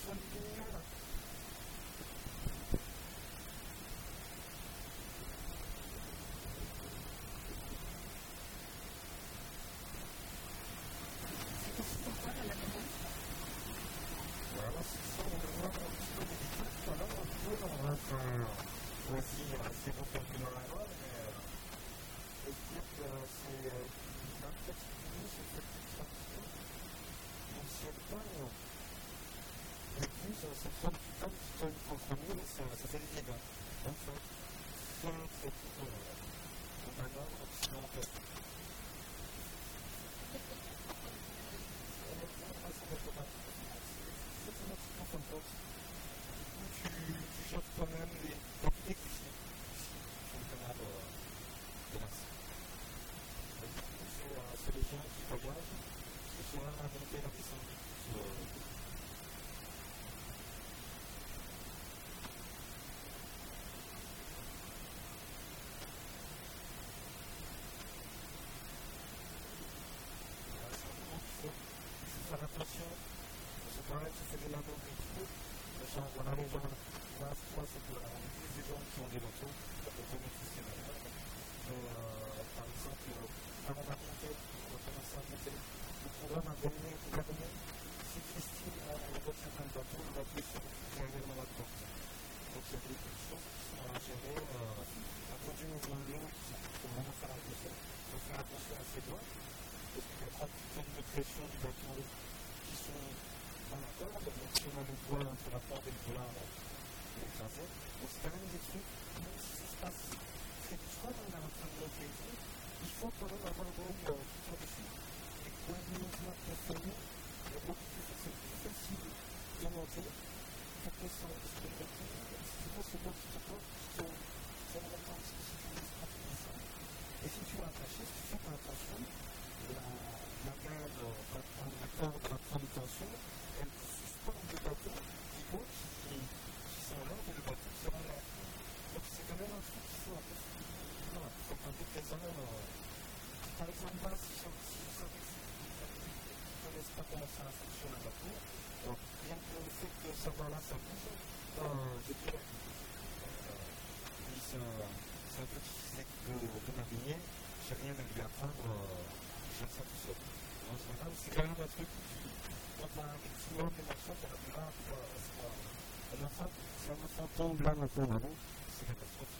tombe là maintenant, c'est catastrophique.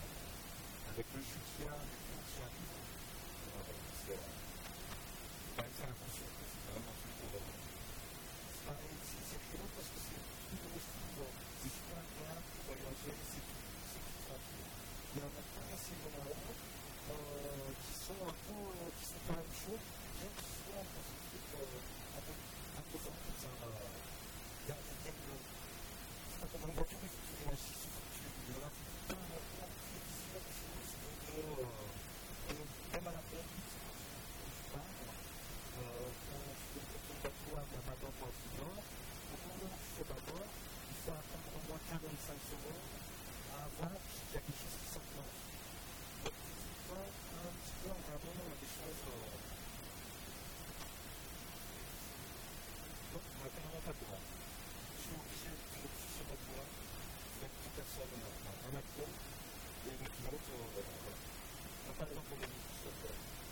Avec le jus qu'il y a, avec tout qui arrive, c'est quand même faire attention, c'est vraiment tout pour c'est rigolo parce que c'est tout domestique, c'est super agréable pour voyager, c'est tout tranquille. Il y en a plein à ces moments-là qui sont un peu, qui sont quand même chauds, bien qu'ils soient dans ce truc un peu fort comme ça. Il y a quand on a une voiture, il faut que tu réagisses, il faut que tu... Il y en a plein de prévisions, des choses, même à la peine, tu pars, tu peux ton bateau à Ramadan pour le nord, au moment où tu fais d'abord, il faut attendre au moins 45 secondes à voir qu'il y a quelque chose qui s'enclenche. Donc tu vois un petit peu en regardant des choses... Donc on n'a carrément pas le droit. Je suis obligé de sur le toit, avec toute personne en apnée, et le pilote, voilà. On n'a pas le droit pour les musiques sur le toit.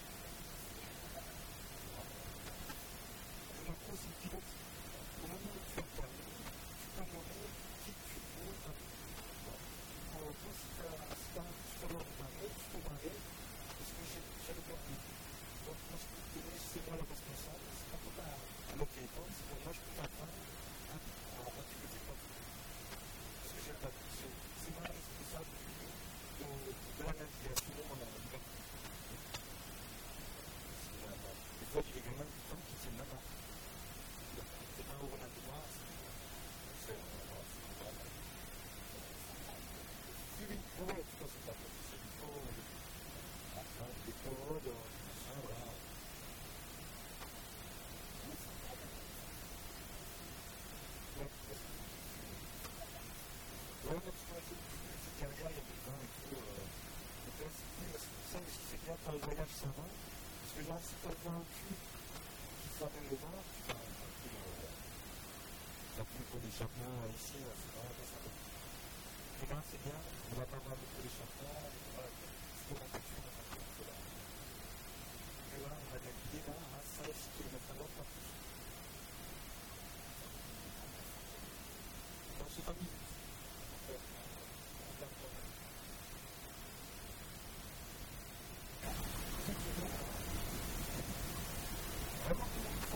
On impose le pilote, au moment où tu interviens, tu peux nommer qui tu veux, en plus, si tu as le barré, tu peux barrer, parce que j'ai le permis. Donc moi je peux te donner, c'est moi le responsable, c'est pas tout à l'autre, c'est pour moi je peux t'apprendre. C'est moi responsable de la navigation des fois, il y a des gamins qui tombent qui tiennent là-bas. C'est pas au laboratoire, c'est oui, tout ça, c'est pas possible. Il faut des codes, machin, voilà. Ouais, parce que c'est derrière, il y a des gens et tout. Donc là, c'est pour ça aussi, c'est bien pour le voyage, ça va. Parce que là, si tu as un cul qui s'amène le vent, tu vas un peu. pour l'échappement ici, c'est vraiment pas ça. Et là, c'est bien, on va pas voir beaucoup l'échappement, voilà, ce qu'on peut faire dans un peu là. Et là, on a gagné là à 16 km à l'heure par plus. Donc, c'est pas minute. Vraiment,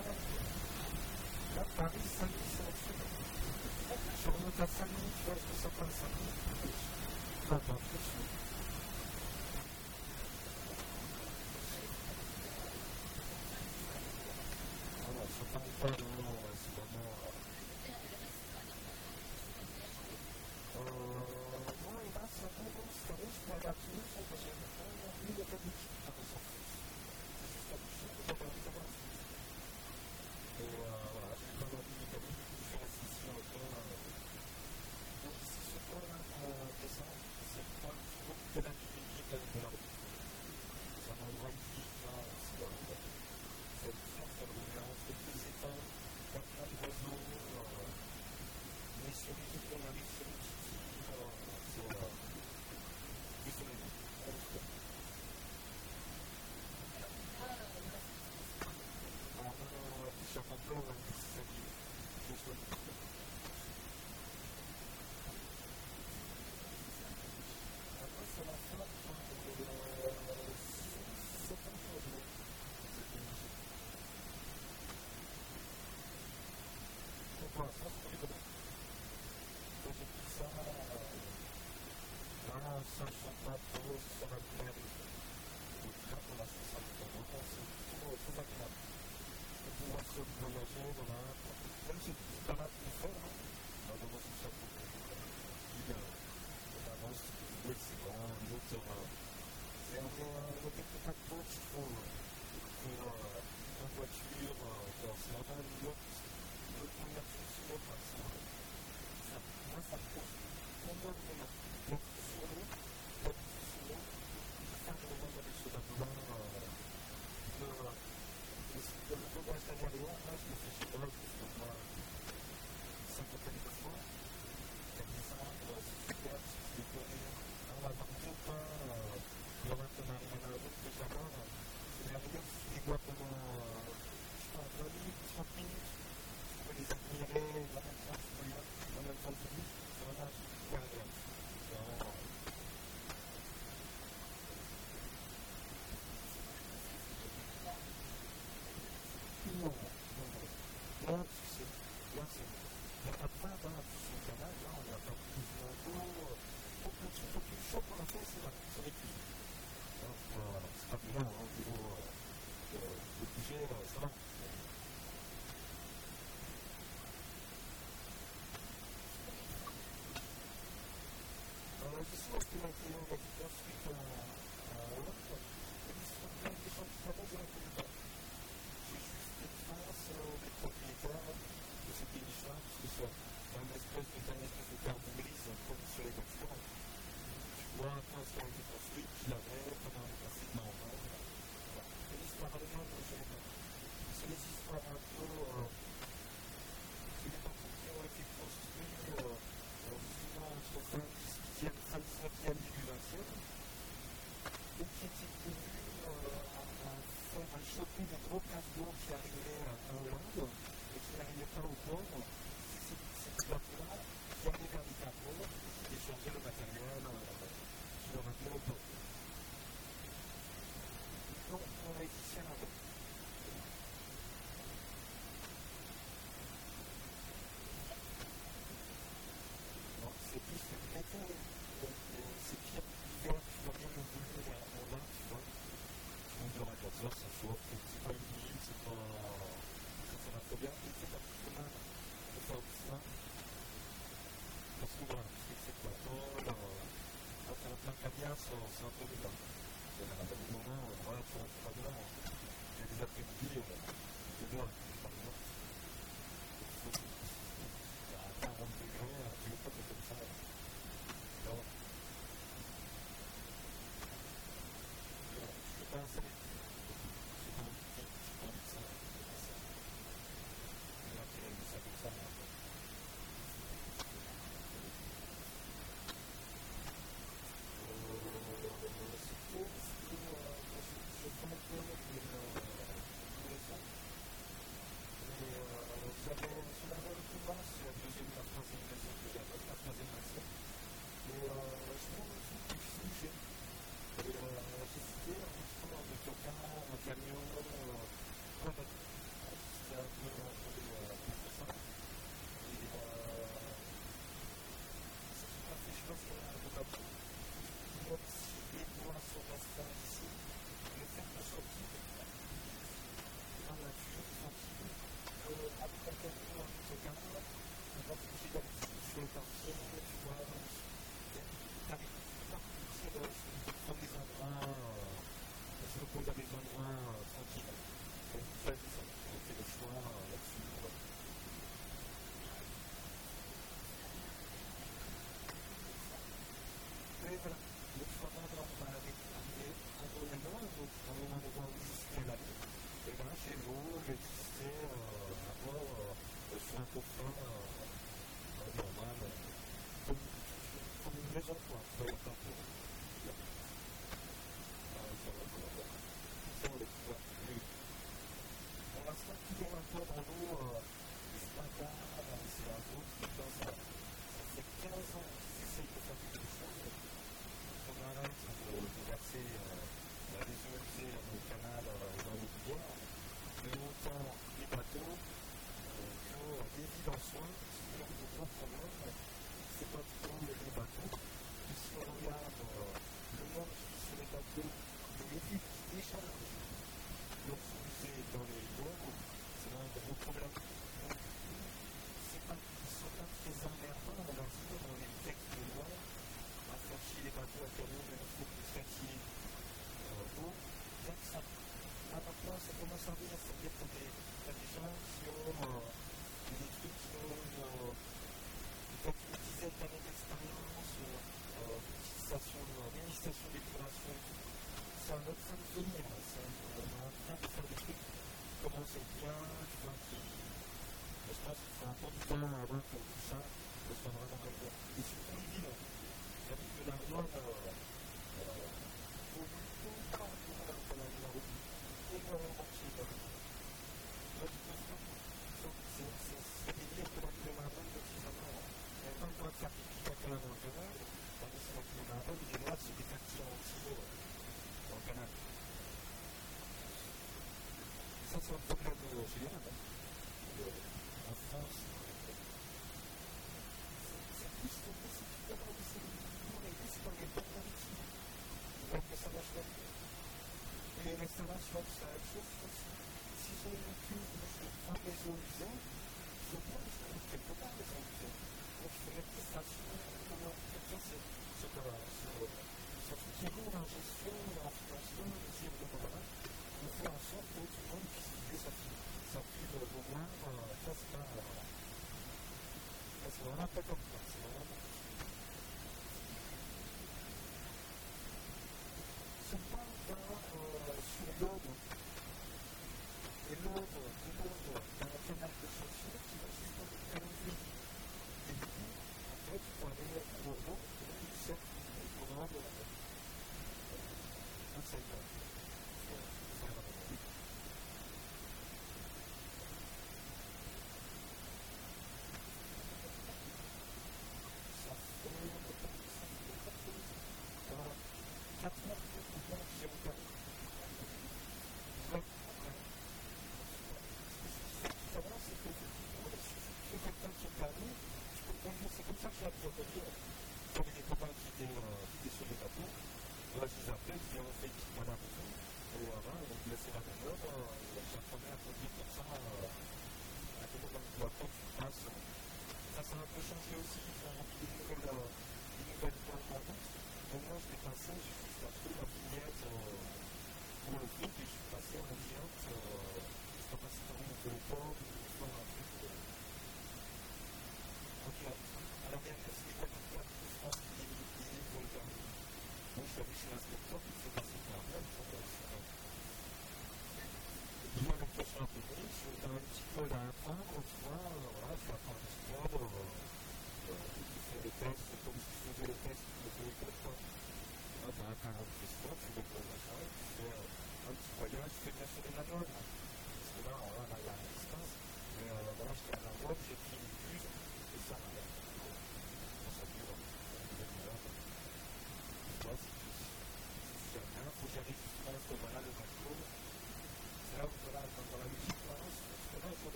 là, Paris, 5 minutes, c'est absolument. Je remonte à 5 minutes, je vais à 55 minutes. Pas plus. Voilà, je ne parle pas vraiment, c'est vraiment. Moi, et là, c'est un peu bon, c'est vrai, je vais adapter, parce que il n'y a pas d'équipe, par exemple. C'est juste la bouche, je vais regarder comment. Et voilà, je vais regarder les mécaniques, je vais rester ici encore. Donc, c'est ce point-là, descend, c'est le point qui vaut que la musique de la route. C'est un endroit unique, là, c'est là, c'est le fond, c'est le lien entre deux états, il y a plein d'oiseaux, mais sur les îles, on arrive sur une petite île, c'est désolé. Je suis un peu, c'est ça qui est chouette. Après, c'est la fin de 7 ans pour le donc voilà, ça c'est pour les domaines. Donc j'ai pris ça, là, ça je sens pas trop, ça va me plaire. Donc là, pour l'instant, ça me plaît vraiment, c'est trop agréable. De pouvoir se voyager, voilà. Même si c'est pas mal de faire, hein. Vraiment, c'est ça pour on avance, c'est grand, l'autre, c'est un côté peut-être beau qu'il faut pour en voiture, c'est vraiment l'autre première fonction, moi ça me pose combien de moments. Donc sur l'eau, faire des moments avec ce bateau-là, le voyage d'Agarien, moi je me fais chez moi, je me fais moi 50 de fois, c'est super, c'est décoré. On va par tout pas, le matin on arrive à la route de Jamar, c'est la rigueur, si tu les vois pendant, je sais pas, 20 minutes, 30 minutes, tu peux les admirer, en même temps tu peux les voir, en même temps tu dis, c'est vraiment super agréable. C'est vraiment. Non, là, tu sais, là c'est. Il n'y a pas de vin, là, sur le canal, là, on n'a pas plus d'eau, faut plus chaud pour la faire, c'est les cuits. Donc, c'est pas bien, au niveau de budget, ça va. Je sais que la client va être ensuite en Hollande, et ils sont plein de gens qui proposent un peu de temps. J'ai juste des traces des propriétaires de ces pays-là, parce que c'est une espèce de carbone grise comme sur les voitures. Tu vois un peu ce qui a été construit, qui l'avait pendant le passé de l'envers. Et l'histoire allemande, je ne sais pas. C'est les histoires un peu. C'est des bateaux qui ont été construits justement entre fin 18e, fin 19e, début 20e, et qui étaient tenus à faire un choper des gros plateaux qui arrivaient en Hollande et qui n'arrivaient pas au port. C'est ces bateaux-là qui allaient vers les capots et changeaient le matériel qui leur amenait au port. Donc, on a été ici à la route. C'est plus l'été, c'est pire l'hiver, tu vois bien le boulot en là, tu vois. Tu montes vers la 14 heures, ça chauffe, c'est pas humide, c'est pas. Ça va très bien, et c'est pas plus mal de faire du ça. Parce que voilà, c'est quoi, quand t'as un plein caviar, c'est un peu débat. Il y a des moments, voilà, tu rentres pas dedans. Il y a des après-midi, c'est bien, par exemple. Il y a 40 degrés, tu veux pas que comme ça. Alors, je peux pas installer. J'ai pas envie de ça. Et là, tu as mis ça comme ça. peut exister un mot francophone normal, comme une maison, quoi. Ça va être un peu. Pour l'instant, toujours un peu dans l'eau, ce matin, c'est un groupe qui passe ça fait 15 ans qu'ils essayent de faire quelque chose. On arrête de verser les eaux usées dans le canal dans l'eau du bois, mais autant les bateaux que les villes en soi, qui ont de gros problèmes, c'est pas trop les bateaux. Et si on regarde le monde sur les bateaux, les villes qui déchargent l'eau usée dans les bois, c'est un gros problème. Ils ne sont pas très emmerdants, on leur dit dans les textes de loi, à faire chier les bateaux à camion, mais il faut plus faire chier l'eau. Bien que ça, à maintenant, ça commence à venir, c'est-à-dire que t'as des gens qui ont des trucs qui ont peut-être une dizaine d'années d'expérience, administration d'épuration, c'est un autre train de venir, c'est un train de faire des trucs qui commencent bien, tu vois, je pense qu'il faut un peu du temps avant pour tout ça, que ce soit vraiment comme ça. Et surtout les villes, c'est-à-dire que la loi, faut tout le temps pour la loi, énormément de choses. Moi, je pense que c'est des villes que la ville de Marseille, précisément, elle n'a pas le droit de faire pipi caca dans le canal, tandis que la ville de Marseille, il est droit de se départir en stylo dans le canal. Ça, c'est un problème général. En France, c'est plus que possible d'avoir des séries, c'est dans les bonnes maritimes. Donc ça marche pas. Et les restaurations, c'est la même chose. Si j'ai une cuve, je prends les eaux usées, je prends les eaux quelque part, les eaux usées. Donc je fais une prestation, c'est pas surtout qui est lourd en gestion, en financement, ici au Canada. On fait en sorte que tout le monde puisse vivre sa cuve au moins, ça c'est pas. C'est vraiment pas comme ça, c'est vraiment pas comme ça. Je parle sur l'Aude, et l'Aude dans le canal de Chantier, qui va jusqu'à le canaliser. Et du coup, en fait, il faut aller au Bordeaux, et là, il sert au nord de la mer. Un secteur.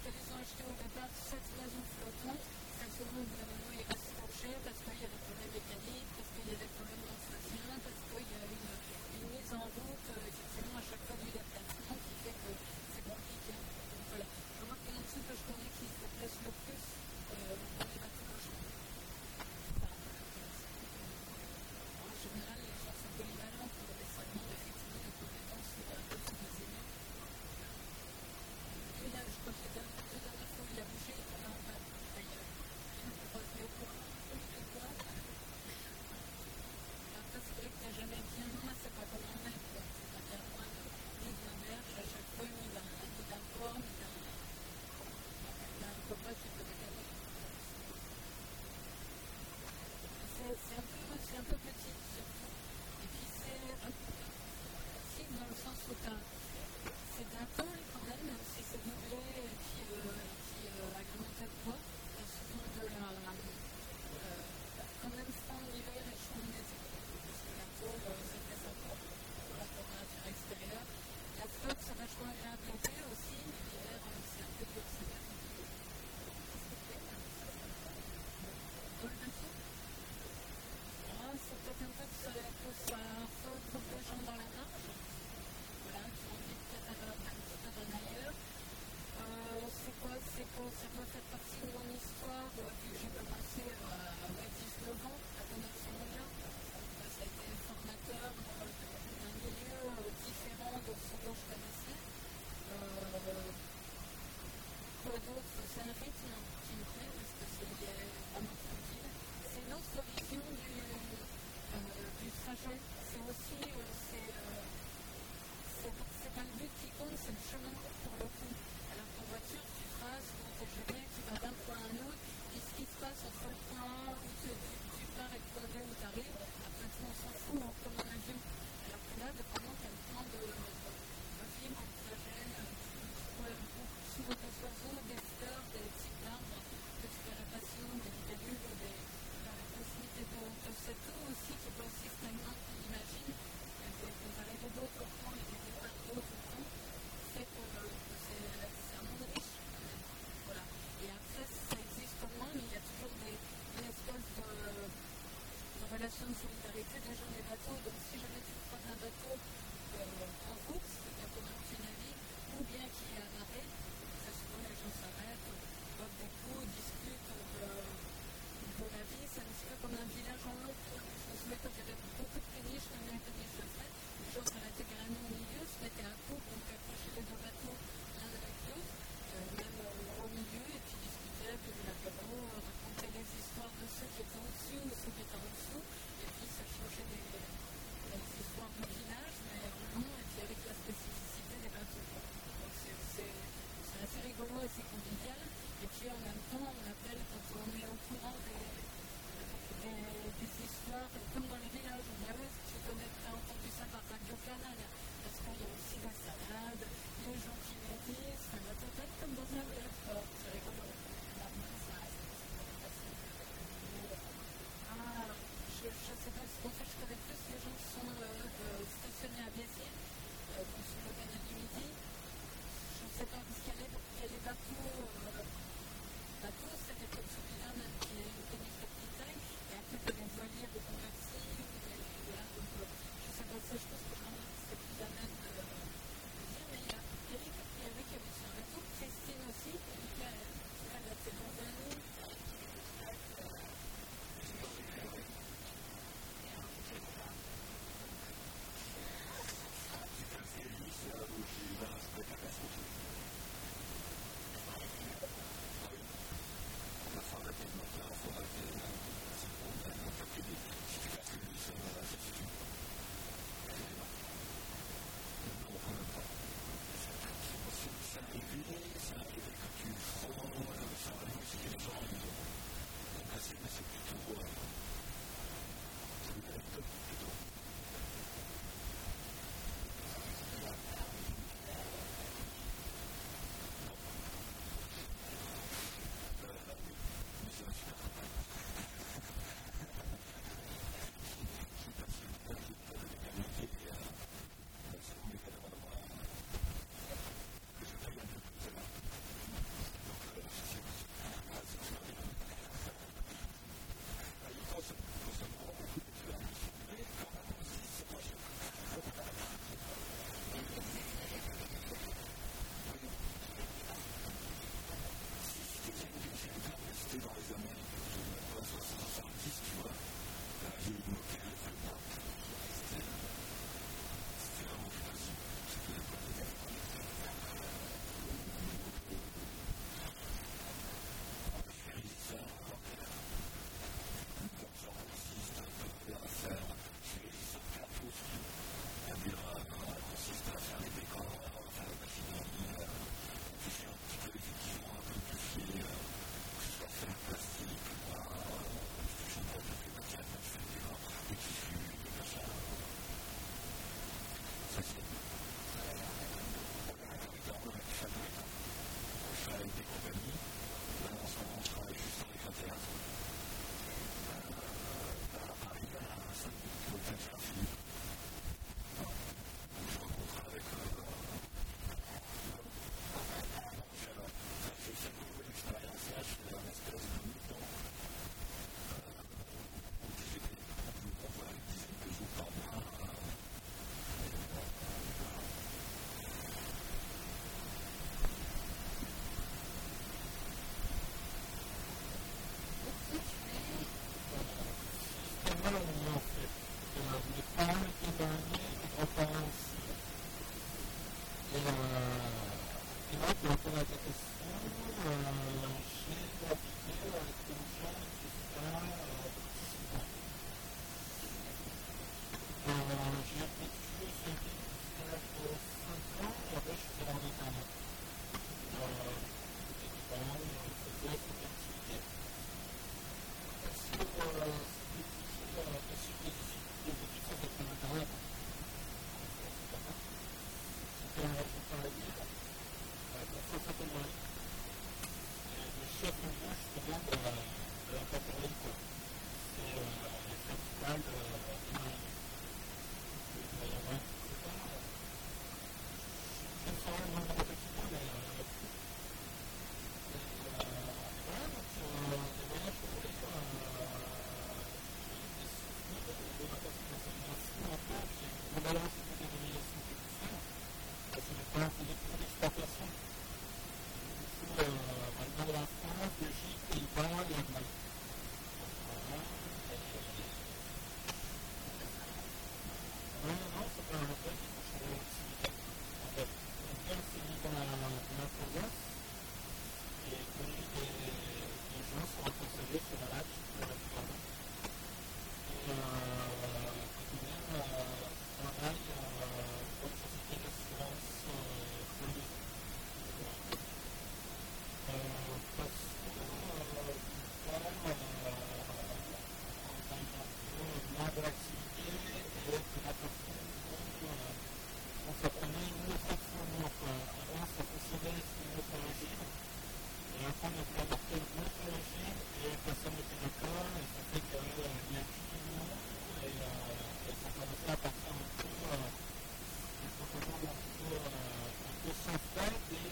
ils ont acheté au départ 7 maisons flottantes, cette maison, au bout d'un moment, il reste couché parce qu'il y a des problèmes mécaniques, parce qu'il y a des problèmes d'entretien, parce qu'il y a une mise en route, effectivement, à chaque fois du déplacement qui fait que c'est compliqué. Donc voilà, je vois que ceux que je connais qui se déplacent le plus dans les bateaux logements. En général, les gens sont polyvalents pour des segments effectivement de compétences un peu sous-désignés. Et là, je crois que la dernière fois, il a bougé, d'ailleurs, je me revenais au courant, de quoi. Après, c'est vrai que t'as jamais bien, moi, c'est pas comme un mec, quoi. C'est pas bien loin ni d'un berge à chaque fois, ni d'un port, ni d'un copain qui peut décaler. C'est un peu petit, surtout. Et puis, c'est un peu petit dans le sens où c'est d'un temps quand même si c'est doublé et qui agrémenté de bois, il y a souvent de la quand même froid en hiver et chaud en été. Parce que la tôle, ça fait ça pour la température extérieure. La flotte, c'est vachement agréable l'été aussi, mais l'hiver, c'est un peu dur, c'est bien. Qu'est-ce que tu fais là? Dans le bateau? C'est peut-être un peu que ça regroupe les gens dans la marge. Voilà, qui ont envie peut-être un petit peu d'un ailleurs. C'est quoi? Ça doit faire partie de mon histoire, vu que j'ai commencé à 19 ans, la connexion mondiale. Ça a été formateur d'un milieu différent de ce que je connaissais. Quoi d'autre? C'est un rythme qui me plaît, parce que c'est vraiment tranquille. C'est une autre vision du trajet. C'est aussi, c'est pas le but qui compte, c'est le chemin pour le coup. Alors qu'en voiture, tu traces, ou TGV, tu vas d'un point à un autre, et ce qui se passe entre le point A où tu pars et le point B où tu arrives, après tout, on s'en fout, comme un avion. Alors que là, vraiment, tu as le temps de vivre un trajet, tu vois souvent des oiseaux, des fleurs, des petits arbres, que tu verrais passer, des libellules, la possibilité de cette eau aussi qui est aussi stagnante qu'on imagine. Elle peut arriver d'autres points et des départs d'autres points. et là, par rapport à ta question, j'ai navigué avec des gens jusqu'à 18 ans. J'ai vécu ce vie jusqu'à l'âge de 5 ans, et après je suis allé en internat. C'était des parents qui faisaient cette activité. Sur les études, ça fait un internat. C'était un travaillé. Ça s'appelle le chef de lieu justement de la catholique. C'est le principal de Marie. Je ne sais pas vraiment de qui mais voilà, donc les voyages pour les des souvenirs de ma personne, ça m'a fou un peu, j'ai globalement c'était des révélations que je fais, parce que mes parents faisaient beaucoup d'exportation. Maintenant la France, Belgique, Pays-Bas et Allemagne. Voilà. Non, c'est pas un hôtel, il faut changer d'activité. En fait, l'hôtel s'est mis dans la province et les gens sont responsabilisés sur la lâche de la plupart. Et même travaille pour une société d'assurance privée. Parce que moins de l'activité et que la personne, ça prenait une autre forme. Avant, ça fonctionnait sous une autre régime, et après, on a pu adopter un autre régime, et personne n'était d'accord, et ça fait qu'il y a plus de monde, et ça commençait à partir un peu, un peu sans fête, et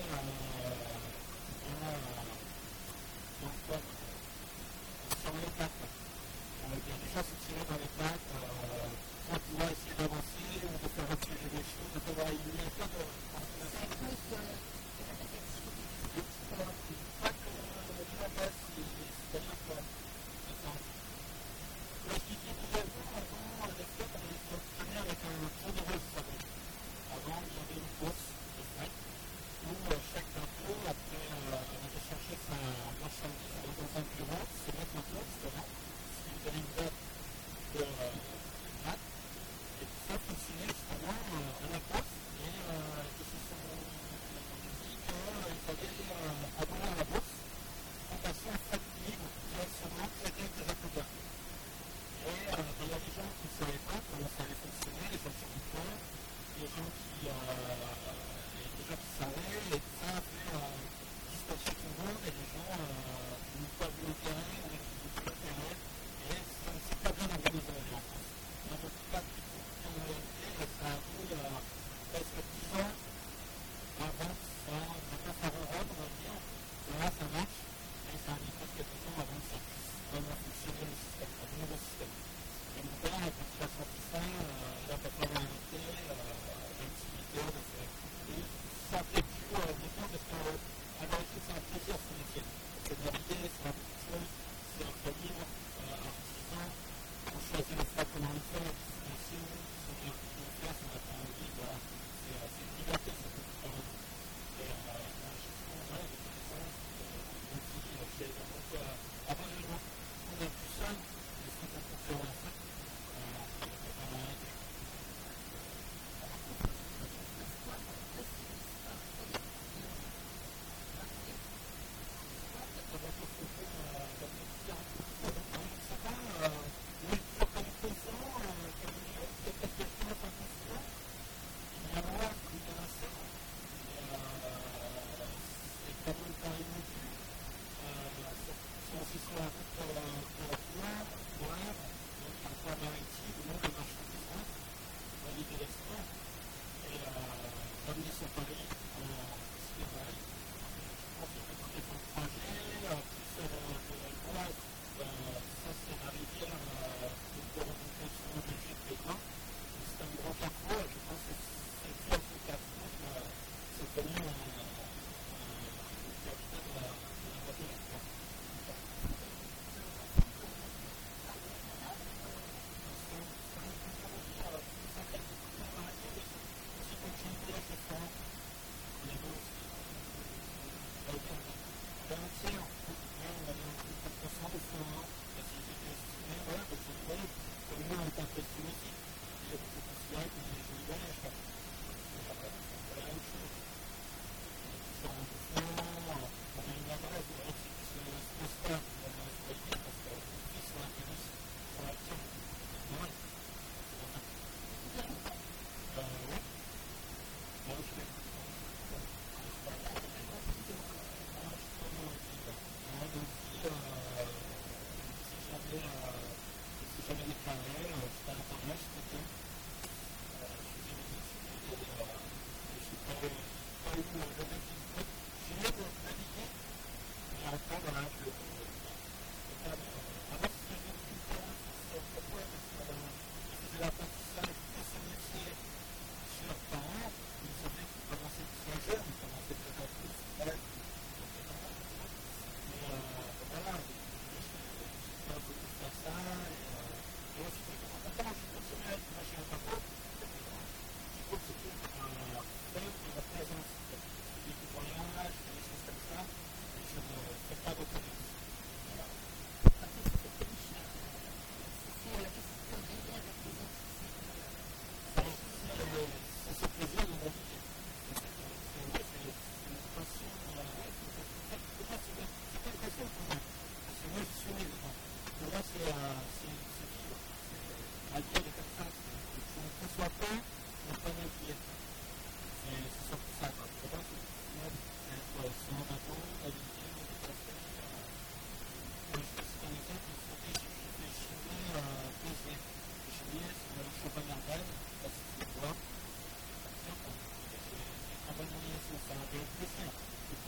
sur les pattes. Déjà se tirer dans les pattes pour pouvoir essayer d'avancer ou de faire reculer les choses. Donc, voilà, il y a pas de. C'est à cause de la défensivité. Pas que la base, c'est-à-dire que. Attends. Pour expliquer brièvement, avant, les fêtes, on les entraînait avec un tour de rose, ça s'appelle. Avant, il y avait une course de fête où chaque bateau, après avoir cherché sa marchandise dans un bureau, se mettre en place, justement. S'il y avait une date de date, et tout ça fonctionnait justement à la place, et ils se sont dit qu'il fallait abonner à la bourse pour passer en frais libre directement traité avec des acteurs. Et il y a des gens qui ne savaient pas comment ça allait fonctionner, les agriculteurs, les gens qui savaient, et ça a fait dispatcher tout le monde, et les gens n'ont pas vu l'intérêt, ou qui n'ont pas l'intérêt, et ça ne s'est pas bien organisé en France. On n'a pas du tout bien organisé, et ça a pris presque 10 ans avant que ça s'arrête, on va dire. Là, ça marche, mais ça a mis presque 10 ans avant que ça puisse vraiment fonctionner le système, le nouveau système. Et mon père, quand il a sorti ça, il n'a pas fait réalité, l'activité de faire activité. Ça ne fait plus maintenant parce qu'en vérité, c'est un plaisir ce métier. C'est naviguer, c'est un petit chose, c'est un très libre, artisan. On choisit les fois comment le faire, la destination, si on a envie de le faire, si on n'a pas envie, voilà. C'est une liberté, ça peut tout faire. Et enrichissement, des connaissances, d'outils, donc avant de on est plus seul, mais ce qu'on peut faire en fait, c'est vraiment aider.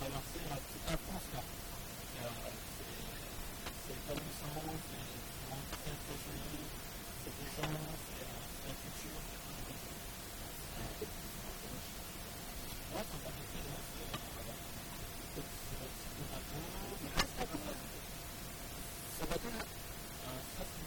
traverser toute la France là. C'est pas le sang, c'est très joli, c'est plaisant, c'est la culture. Ouais, ça va être plaisant, ça va bien. Ça, c'est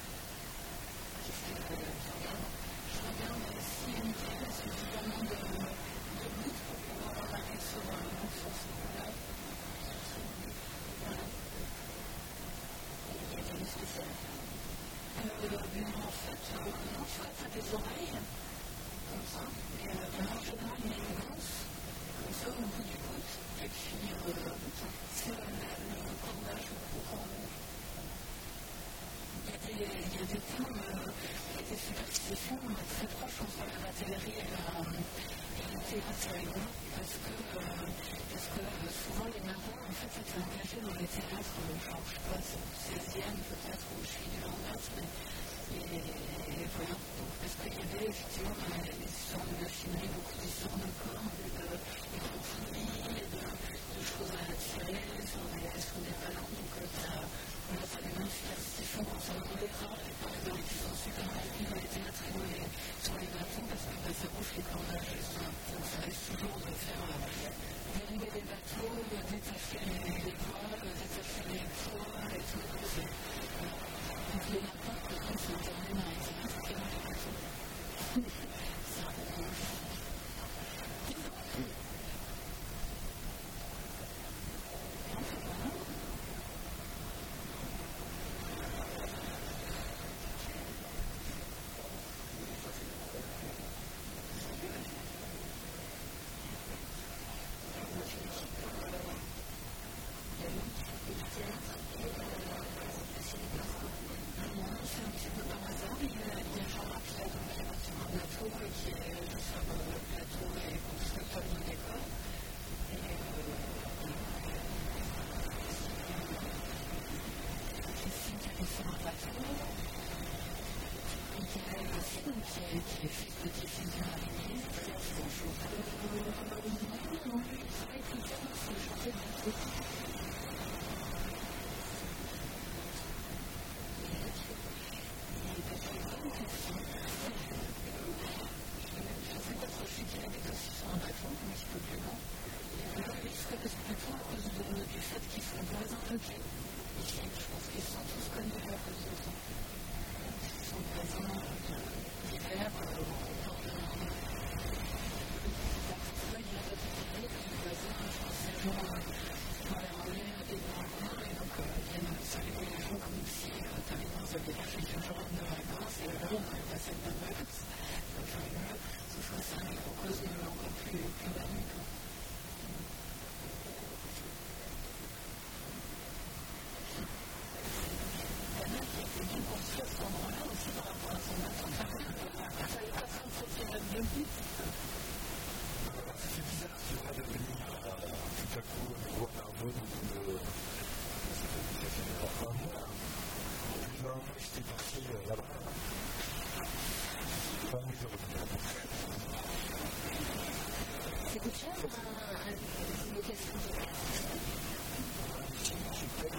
Je regarde si une pièce suffisamment de rigolo parce que souvent les marins, en fait, s'étaient engagés dans les théâtres, genre, je sais pas, 16e peut-être, où je suis du Landers, mais et voilà, donc, parce qu'il y avait effectivement dans les histoires de machinerie beaucoup d'histoires de corps, de conflits, de choses à attirer sur des ballons, donc voilà, ça a une superstition concernant les rats, et par exemple, ils sont super remplis dans les théâtres et sur les bateaux, parce que ça bouffe les cordages, donc ça reste toujours de faire dériver les bateaux, détacher les voiles, détacher les poids et tout, donc les lapins, c'est interdit dans les théâtres, c'est dans les bateaux. Ça rouge. C'est coûte cher une location de place. Je paye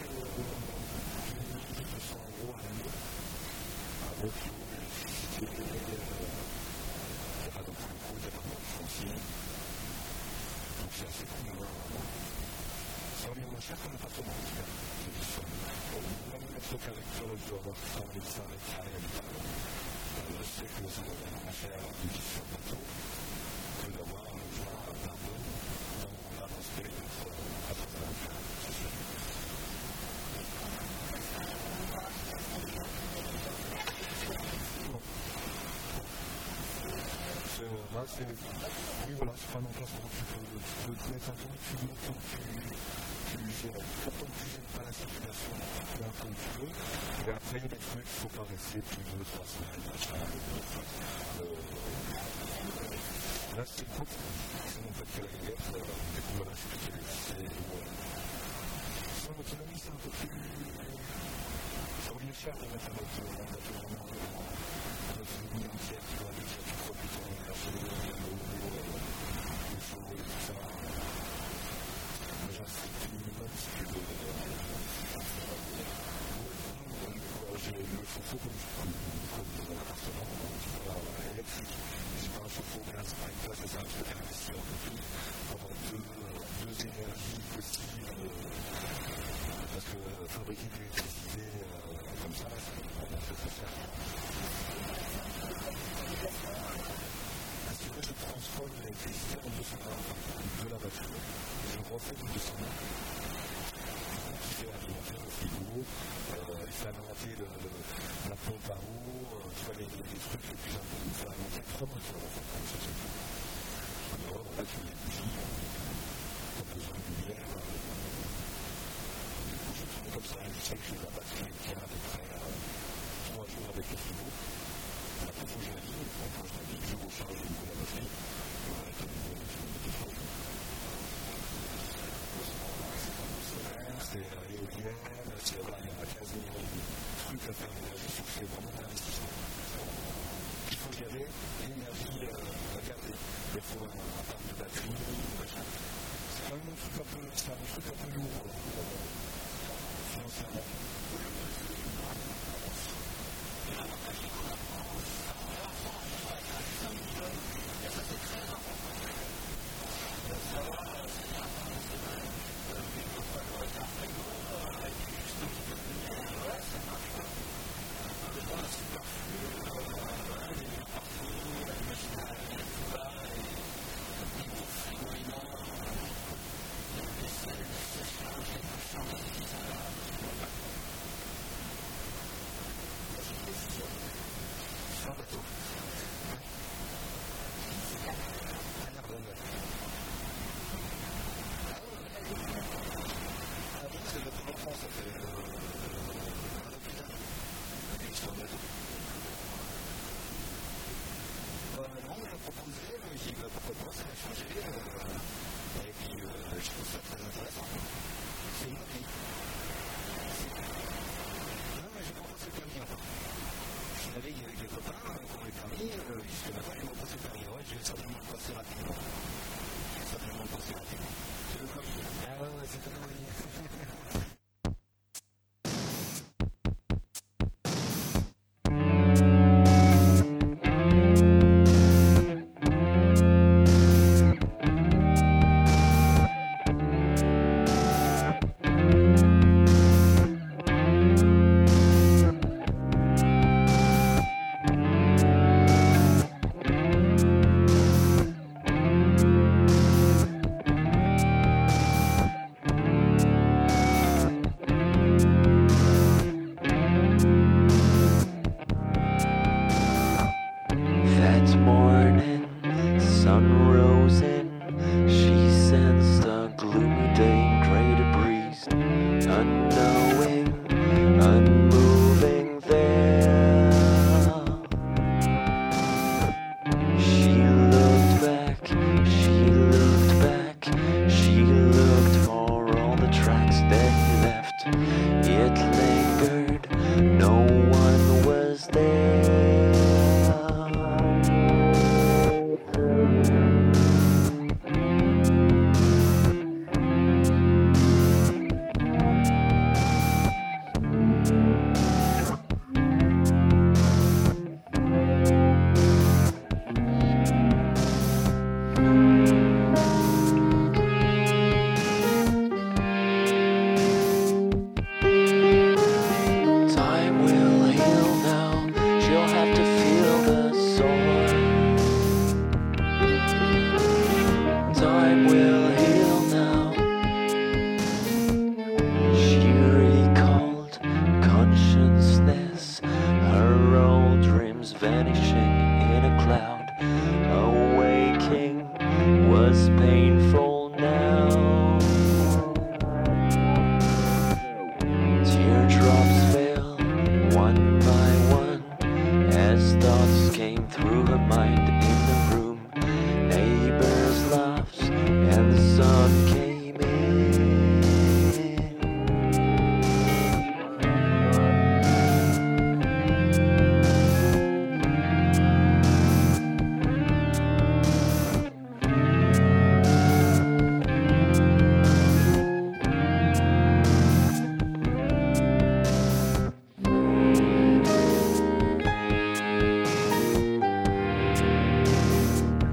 200 € à l'année avec l'électricité, il n'y a pas non plus le coût d'appartement foncier. Donc c'est assez cool. Ça revient moins cher qu'un appartement. Même le mètre carré, je dois avoir 100 000 mètres carrés habitables. Je sais que ça revient moins cher de vivre sur le bateau que d'avoir un logement à Narbonne dans l'avance périmètre à 35 ans. C'est sûr. Là, c'est... Oui, voilà, c'est pas un emplacement. Tu peux te mettre un temps, tu montes tant que tu gères. Tant que tu gères pas la circulation, tu vas comme tu veux. Et après, il y a des trucs, il ne faut pas rester plus de 2-3 semaines. Là, c'est cool. C'est mon fait que la guerre, du coup, voilà, je suis spécialisé. Sans l'autonomie, c'est un peu plus... Ça revient cher de mettre un bateau vraiment dans une ligne entière, tu vois, avec tu produis ton énergie, le chaud et tout ça. Mais j'insiste le minimum si tu veux. J'ai le chauffe-eau comme dans l'appartement, électrique. J'ai pas un chauffe-eau gaz, par exemple, ça sert un petit peu à investir un peu plus pour avoir deux énergies possibles. Parce que fabriquer de l'électricité comme ça, c'est très cher. Si je transforme l'électricité en 200 de la voiture, je refais du 200 qui fait alimenter le frigo, il fait alimenter la pompe à eau, tu vois les trucs les plus importants, il fait alimenter 3 moteurs en fait, comme ça c'est tout. Alors en fait, tu mets des bougies, tu as besoin de lumière. Du coup, je tourne comme ça, je sais que j'ai la batterie qui a à peu près 3 jours avec le frigo. Après, il faut que je la ligne, quand je la ligne, je recharge au niveau de la batterie. c'est vrai, il y a 15 000 trucs à faire, c'est vraiment un investissement. Il faut y aller, l'énergie à garder. Il faut un parc de batterie, machin. C'est quand même un truc un peu lourd, financièrement.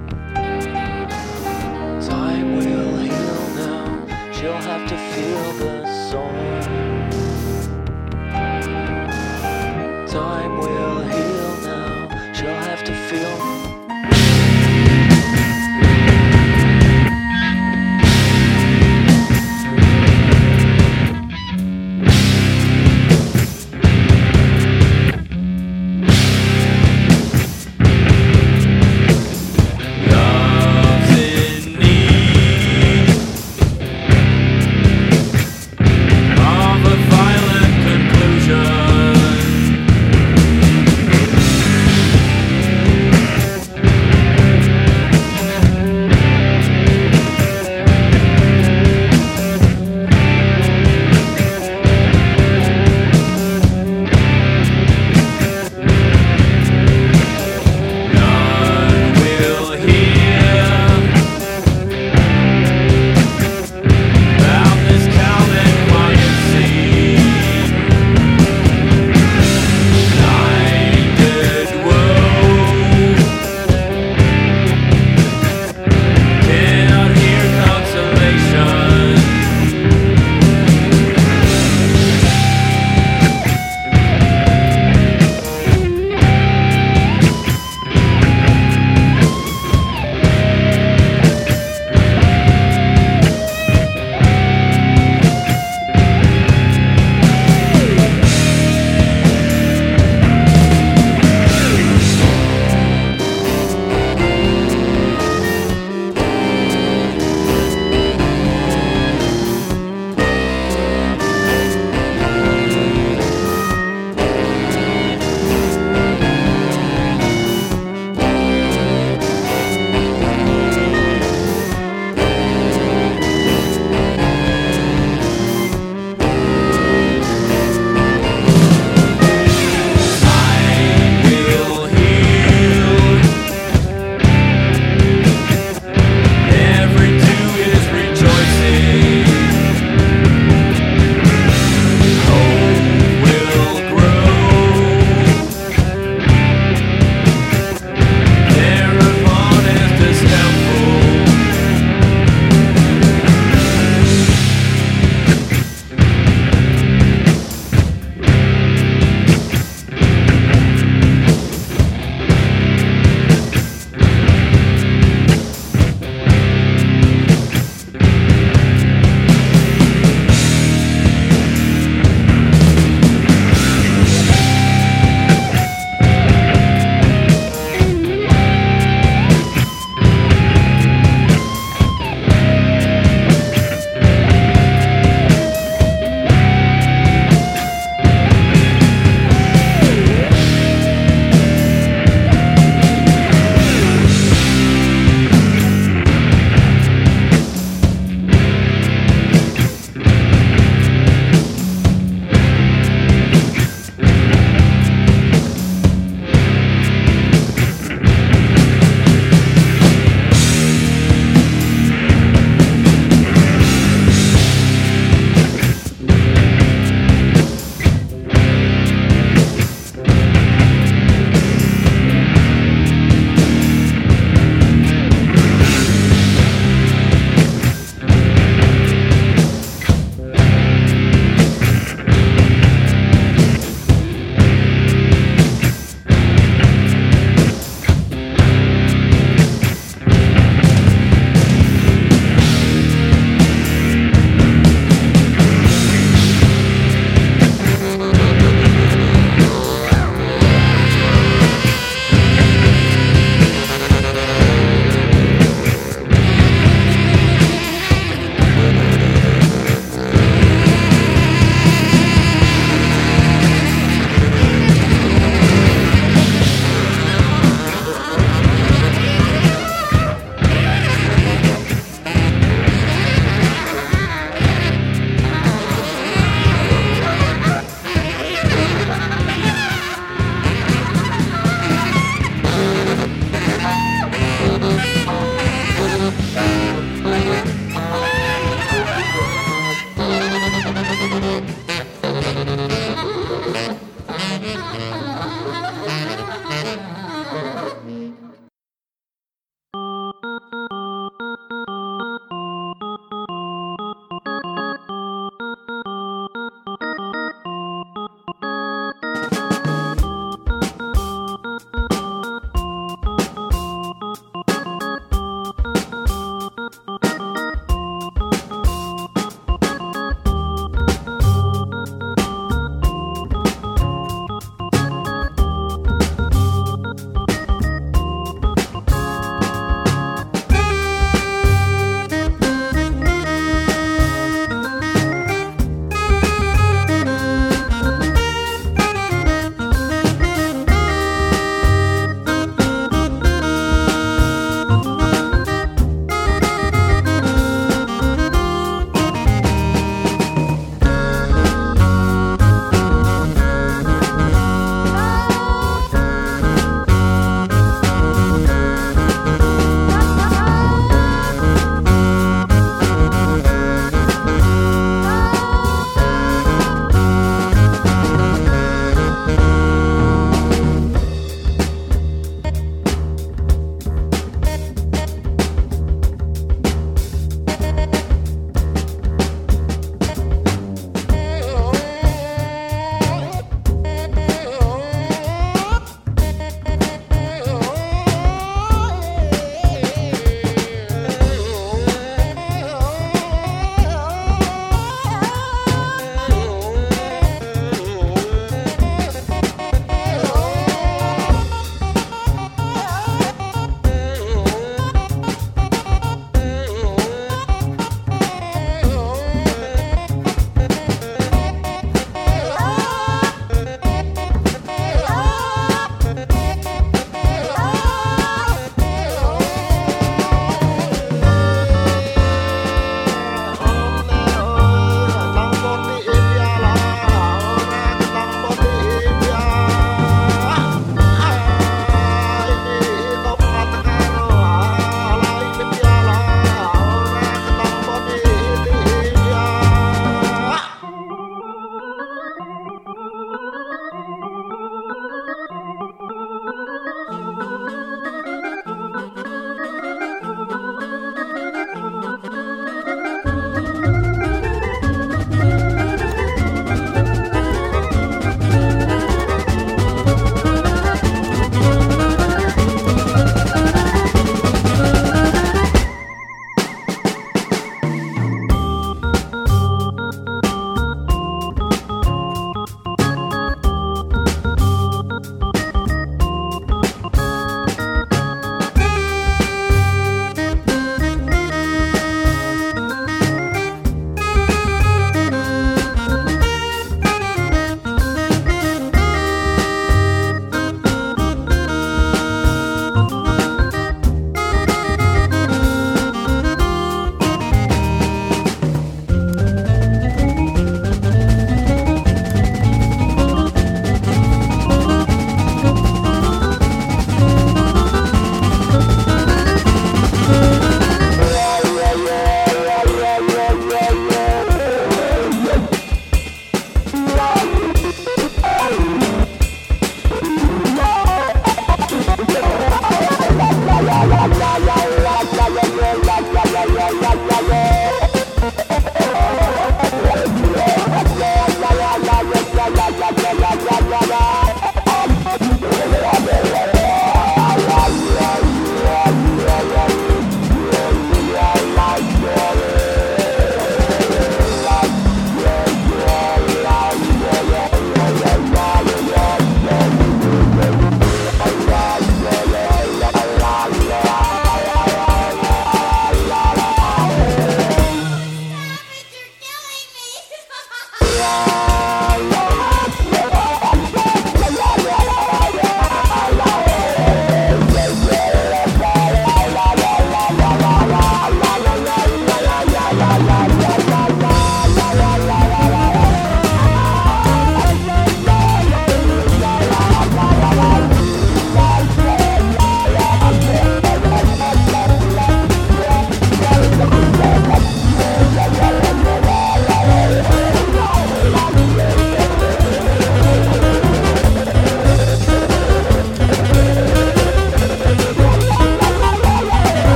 You'll have to feel the